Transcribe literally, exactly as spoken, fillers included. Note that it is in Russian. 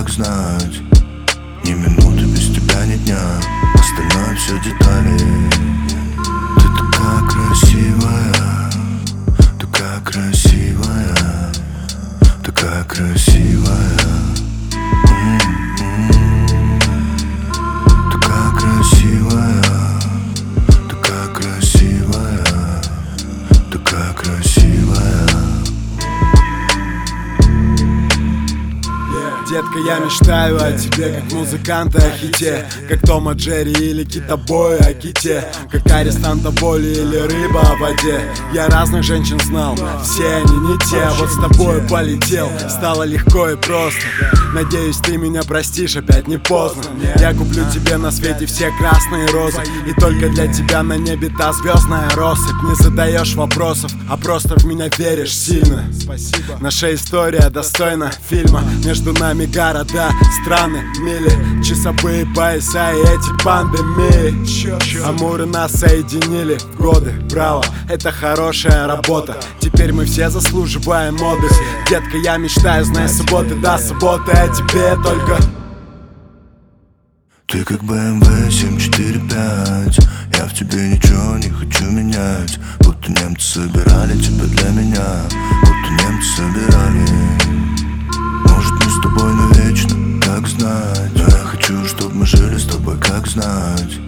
как знать. Ни минуты без тебя, ни дня, остальное все детали. Ты такая красивая, такая красивая, такая красивая. М-м-м. Такая красивая, такая красивая, такая красивая. Детка, я мечтаю о тебе, как музыканты о хите, как Том и Джерри или китобои о ките, как арестанта боли или рыба о воде. Я разных женщин знал, все они не те, а вот с тобой полетел. Стало легко и просто. Надеюсь, ты меня простишь, опять не поздно. Я куплю тебе на свете все красные розы, и только для тебя на небе та звездная россыпь. Не задаешь вопросов, а просто в меня веришь сильно. Наша история достойна фильма. Между нами города, страны, мили, часовые пояса и эти пандемии. Амуры нас соединили в годы, браво, это хорошая работа. Теперь мы все заслуживаем отдых. Детка, я мечтаю, знай, субботы до субботы, а тебе только... Ты как бэ эм вэ семь четыре пять, я в тебе ничего не хочу менять. Будто немцы собирали тебя для меня, будто немцы собирали. Может, мы с тобой навечно, как знать. Но я хочу, чтобы мы жили с тобой, как знать.